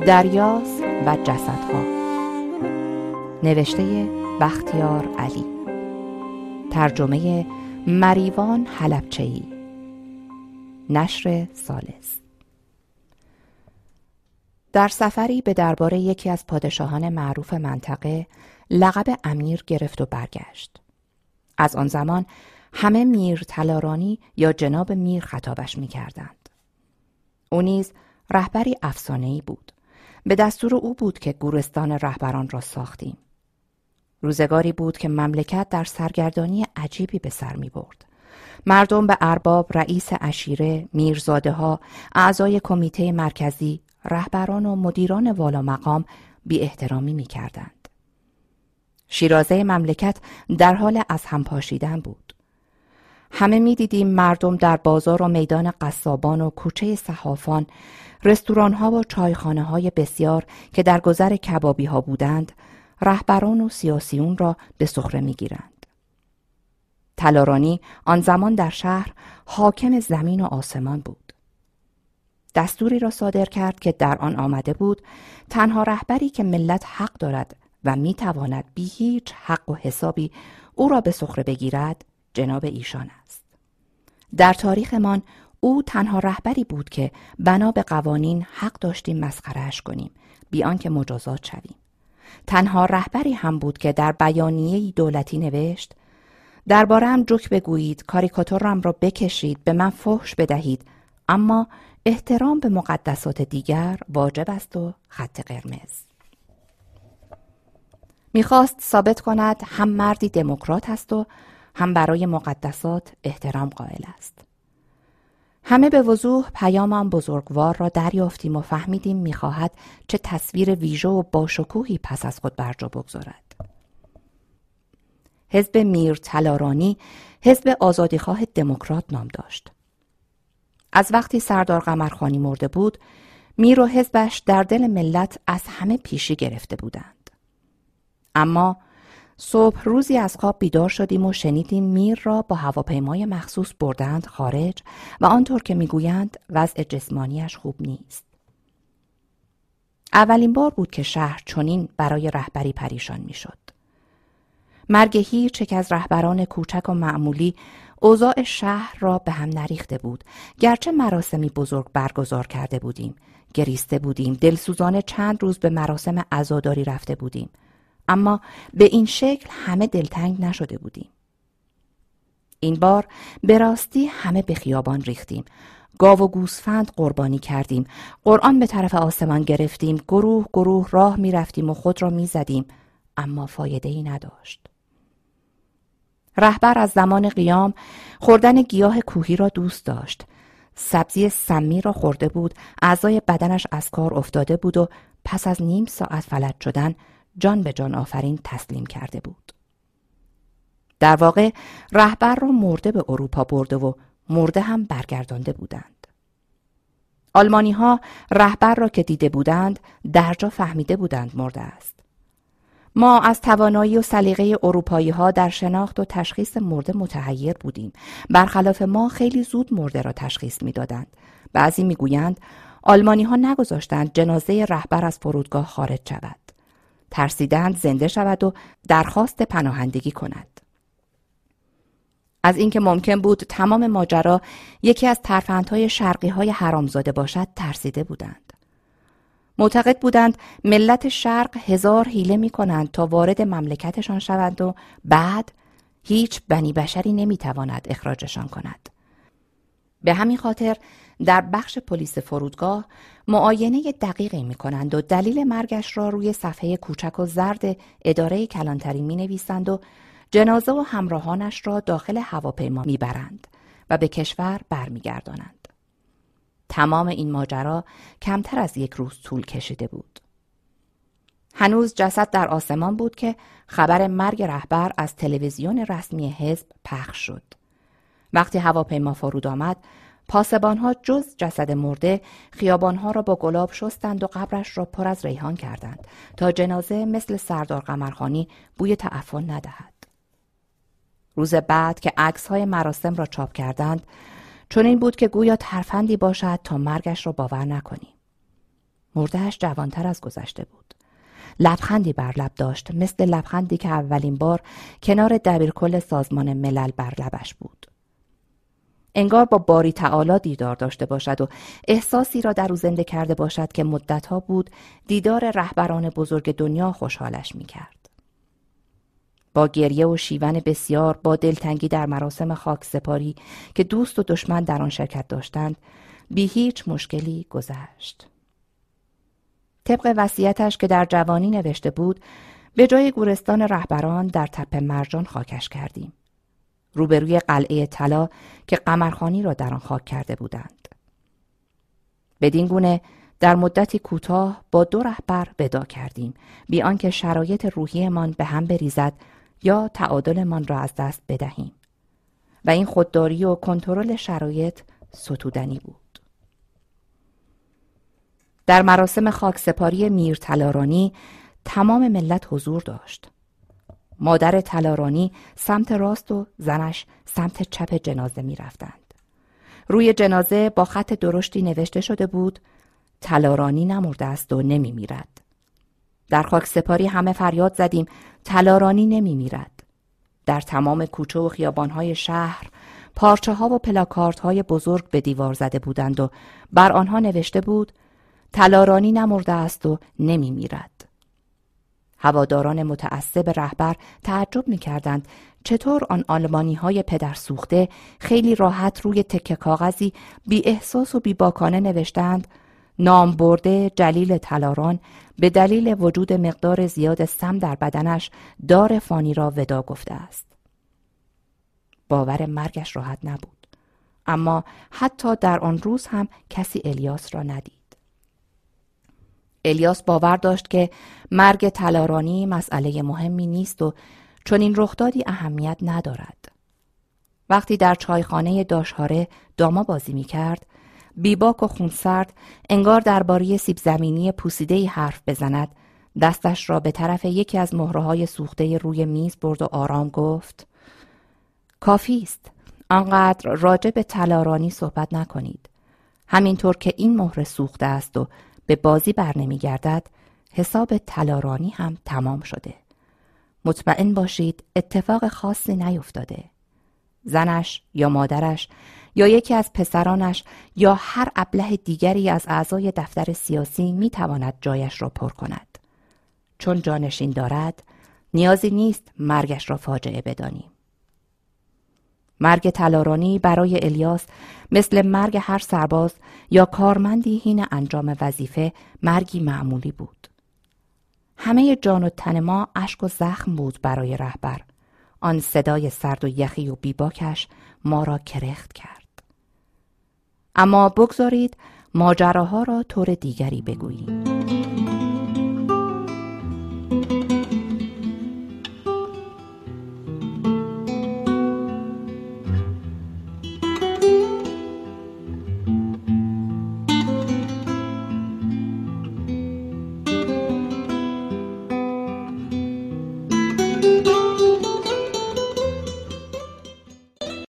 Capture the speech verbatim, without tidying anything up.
دریاس و جسدها، نوشته بختیار علی، ترجمه مریوان حلبچه‌ای، نشر سالس. در سفری به دربار یکی از پادشاهان معروف منطقه لقب امیر گرفت و برگشت. از آن زمان همه میر تلارانی یا جناب میر خطابش می کردند. او نیز رهبری افسانه‌ای بود. به دستور او بود که گورستان رهبران را ساختیم. روزگاری بود که مملکت در سرگردانی عجیبی به سر می برد. مردم به ارباب، رئیس عشیره، میرزاده ها، اعضای کمیته مرکزی، رهبران و مدیران والا مقام بی احترامی می کردند. شیرازه مملکت در حال از هم پاشیدن بود. همه می دیدیم مردم در بازار و میدان قصابان و کوچه صحافان، رستوران ها و چایخانه های بسیار که در گذر کبابی ها بودند، رهبران و سیاسیون را به سخره می گیرند. تلارانی آن زمان در شهر حاکم زمین و آسمان بود. دستوری را صادر کرد که در آن آمده بود تنها رهبری که ملت حق دارد و می تواند بی هیچ حق و حسابی او را به سخره بگیرد جناب ایشان است. در تاریخمان او تنها رهبری بود که بنا به قوانین حق داشتیم مسخره‌اش کنیم بی آنکه مجازات شویم. تنها رهبری هم بود که در بیانیه‌ای دولتی نوشت: درباره‌ام جوک بگویید، کاریکاتورم را بکشید، به من فحش بدهید، اما احترام به مقدسات دیگر واجب است و خط قرمز. میخواست ثابت کند هم مردی دموکرات است و هم برای مقدسات احترام قائل است. همه به وضوح پیام آن بزرگوار را دریافتیم و فهمیدیم میخواهد چه تصویر ویژه و باشکوهی پس از خود برجا بگذارد. حزب میر تلارانی حزب آزادیخواه دموکرات نام داشت. از وقتی سردار قمرخانی مرده بود، میر و حزبش در دل ملت از همه پیشی گرفته بودند. اما صبح روزی از خواب بیدار شدیم و شنیدیم میر را با هواپیمای مخصوص بردند خارج و آنطور که میگویند وضع جسمانیش خوب نیست. اولین بار بود که شهر چنین برای رهبری پریشان میشد. مرگ هیچ یک از رهبران کوچک و معمولی اوضاع شهر را به هم نریخته بود. گرچه مراسمی بزرگ برگزار کرده بودیم، گریسته بودیم، دلسوزانه چند روز به مراسم عزاداری رفته بودیم، اما به این شکل همه دلتنگ نشده بودیم. این بار به راستی همه به خیابان ریختیم. گاو و گوسفند قربانی کردیم. قرآن به طرف آسمان گرفتیم. گروه گروه راه می رفتیم و خود را می زدیم، اما فایده‌ای نداشت. رهبر از زمان قیام خوردن گیاه کوهی را دوست داشت. سبزی سمی را خورده بود، اعضای بدنش از کار افتاده بود و پس از نیم ساعت فلج شدن جان به جان آفرین تسلیم کرده بود. در واقع رهبر را مرده به اروپا برده و مرده هم برگردانده بودند. آلمانی ها رهبر را که دیده بودند در جا فهمیده بودند مرده است. ما از توانایی و سلیقه اروپایی ها در شناخت و تشخیص مرده متحیر بودیم. برخلاف ما خیلی زود مرده را تشخیص می دادند. بعضی می گویند آلمانی ها نگذاشتند جنازه رهبر از فرودگاه خارج شود. ترسیدند زنده شود و درخواست پناهندگی کند. از اینکه ممکن بود تمام ماجرا یکی از ترفندهای شرقی های حرامزاده باشد ترسیده بودند. معتقد بودند ملت شرق هزار حیله می کنند تا وارد مملکتشان شوند و بعد هیچ بنی بشری نمی تواند اخراجشان کند. به همین خاطر در بخش پلیس فرودگاه معاینه دقیقی می کنند و دلیل مرگش را روی صفحه کوچک و زرد اداره کلانتری می نویسند و جنازه و همراهانش را داخل هواپیما می برند و به کشور برمی گردانند. تمام این ماجرا کمتر از یک روز طول کشیده بود. هنوز جسد در آسمان بود که خبر مرگ رهبر از تلویزیون رسمی حزب پخش شد. وقتی هواپیما فرود آمد، پاسبان‌ها جز جسد مرده خیابان‌ها را با گلاب شستند و قبرش را پر از ریحان کردند تا جنازه مثل سردار قمرخانی بوی تعفن ندهد. روز بعد که عکس‌های مراسم را چاپ کردند، چون این بود که گویا ترفندی باشد تا مرگش را باور نکنیم. مرده‌اش جوانتر از گذشته بود. لبخندی بر لب داشت، مثل لبخندی که اولین بار کنار دبیرکل سازمان ملل بر لبش بود. انگار با باری تعالی دیدار داشته باشد و احساسی را در او زنده کرده باشد که مدتها بود دیدار رهبران بزرگ دنیا خوشحالش می‌کرد. با گریه و شیون بسیار، با دلتنگی در مراسم خاک سپاری که دوست و دشمن در آن شرکت داشتند، بی هیچ مشکلی گذشت. طبق وصیتش که در جوانی نوشته بود، به جای گورستان رهبران در تپه مرجان خاکش کردیم، روبروی قلعه طلا که قمرخانی را در آن خاک کرده بودند. بدین گونه در مدتی کوتاه با دو رهبر ودا کردیم، بی آنکه شرایط روحیمان به هم بریزد یا تعادلمان را از دست بدهیم، و این خودداری و کنترل شرایط ستودنی بود. در مراسم خاکسپاری میر طلارانی تمام ملت حضور داشت. مادر طلارانی سمت راست و زنش سمت چپ جنازه می رفتند. روی جنازه با خط درشتی نوشته شده بود: طلارانی نمرده است و نمی میرد. در خاکسپاری همه فریاد زدیم: طلارانی نمی میرد. در تمام کوچه و خیابانهای شهر پارچه ها و پلاکارت های بزرگ به دیوار زده بودند و بر آنها نوشته بود: طلارانی نمرده است و نمی میرد. هواداران متعصب رهبر تعجب می کردند چطور آن آلمانی های پدر سوخته خیلی راحت روی تکه کاغذی بی احساس و بی باکانه نوشتند: نام برده جلیل طلاران به دلیل وجود مقدار زیاد سم در بدنش دار فانی را ودا گفته است. باور مرگش راحت نبود، اما حتی در آن روز هم کسی الیاس را ندید. الیاس باور داشت که مرگ طلارانی مسئله مهمی نیست و چون این رخدادی اهمیت ندارد. وقتی در چایخانه داشهاره داما بازی می کرد، بیباک و خونسرد انگار درباره سیب زمینی پوسیده‌ای حرف بزند، دستش را به طرف یکی از مهره‌های سوخته روی میز برد و آرام گفت: کافی است. آنقدر راجع به طلارانی صحبت نکنید. همینطور که این مهر سوخته است و به بازی بر نمی گردد، حساب طلارانی هم تمام شده. مطمئن باشید اتفاق خاصی نیفتاده. زنش یا مادرش یا یکی از پسرانش یا هر ابله دیگری از اعضای دفتر سیاسی می تواند جایش را پر کند. چون جانشین دارد، نیازی نیست مرگش را فاجعه بدانیم. مرگ طلارانی برای الیاس مثل مرگ هر سرباز یا کارمندی حین انجام وظیفه مرگی معمولی بود. همه جان و تن ما اشک و زخم بود برای رهبر. آن صدای سرد و یخی و بیباکش ما را کرخت کرد. اما بگذارید ماجراها را طور دیگری بگوییم.